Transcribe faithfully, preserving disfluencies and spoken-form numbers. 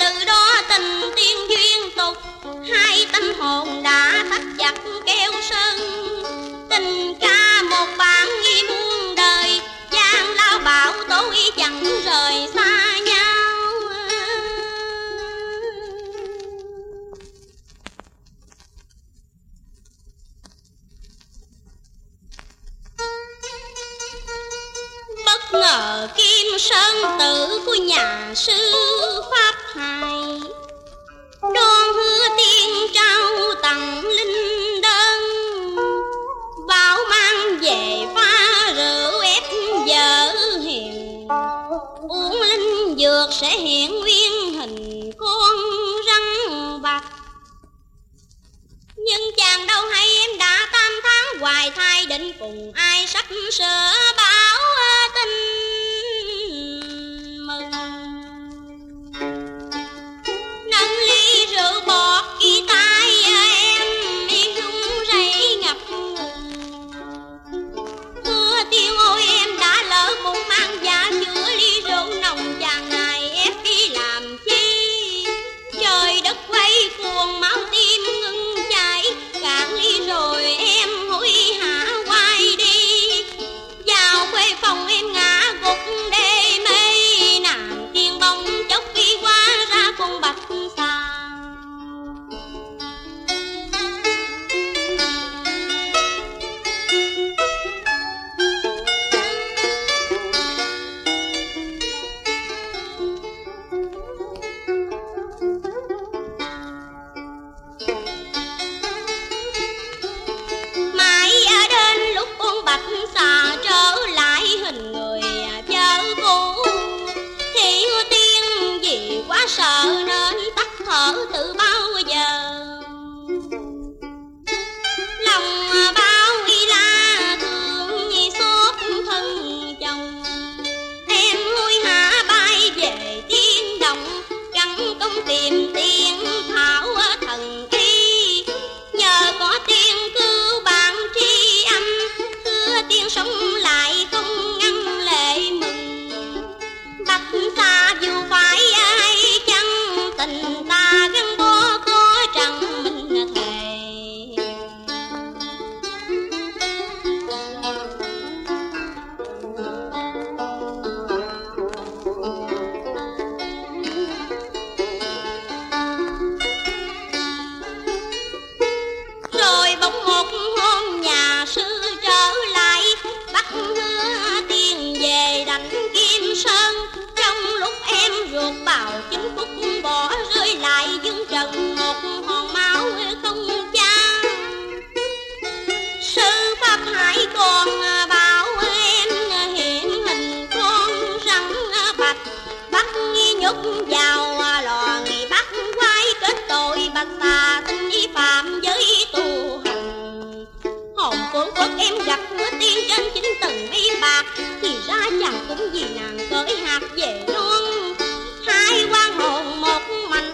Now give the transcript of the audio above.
từ đó tình tiên duyên tục, hai tâm hồn đã thắt chặt keo sơn. Tình ca một bản nghi muôn đời, gian lao bão tố y chẳng rời xa nhau. Bất ngờ Kim Sơn Tử của nhà sư Pháp Hài, đoan hứa tiên trao tặng linh đơn, bảo mang về pha rượu ép vợ hiền, uống linh dược sẽ hiện nguyên hình con răng bạc. Nhưng chàng đâu hay em đã tam tháng hoài thai, định cùng ai sắp sửa báo tin mừng. Nâng ly rượu bọt ghi tay em, miệng rung rẩy ngập ngừng. Hứa tiên ôi em đã lỡ cùng mang dạ chữa ly rượu nồng, chàng này ép đi làm chi? Trời đất quay cuồng máu tim ngưng chảy, cạn ly rồi em hối hả quay đi. Vào khuê phòng em ngã gục đê mê, nàng tiên bông chốc khi qua ra con bạch xa. Mãi ở đến lúc con bạch xà trở lại hình người vợ cũ, thì hứa tiên vì quá sợ nên tắt thở từ bao giờ. Lòng bao y la thương như xót thân chồng, em hối hả bay về tiên động, gắn công tìm tiên thảo thần y. Nhờ có tiên cứu bạn tri âm, hứa tiên sống lại không ngăn lệ mừng. Bạch xa dù phải ai chăng, tình ta gắn bó có chẳng mình thề. Rồi bỗng một hôm nhà sư trở lại, bắt hứa tiên về đánh Kim Sơn. Trong lúc em ruột bào chính phúc bỏ rơi lại dương trần một hòn máu không cha. Sư Pháp Hải còn bảo em hiện hình con rắn bạch, bắt nhốt vào lò nghị bắt quay kết tội bạch xà tình vi phạm với tu hành. Hồn của quốc em gặp hứa tiên trên chính từng mi bạc, thì ra chàng cũng vì nàng cởi hạt về non. Hai quan hồn một mảnh